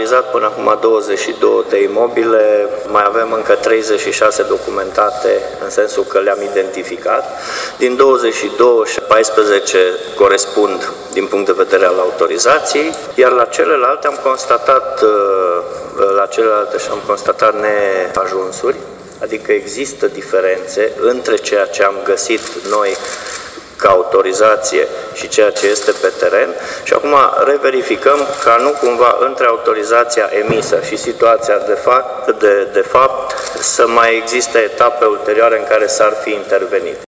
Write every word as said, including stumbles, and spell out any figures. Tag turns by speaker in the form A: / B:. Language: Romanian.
A: analizat până acum douăzeci și două de imobile, mai avem încă treizeci și șase documentate, în sensul că le-am identificat. Din douăzeci și două, paisprezece corespund din punct de vedere al autorizației, iar la celelalte am constatat, la celelalte și am constatat neajunsuri, adică există diferențe între ceea ce am găsit noi ca autorizație și ceea ce este pe teren și acum reverificăm ca nu cumva între autorizația emisă și situația de fapt, de, de fapt să mai existe etape ulterioare în care s-ar fi intervenit.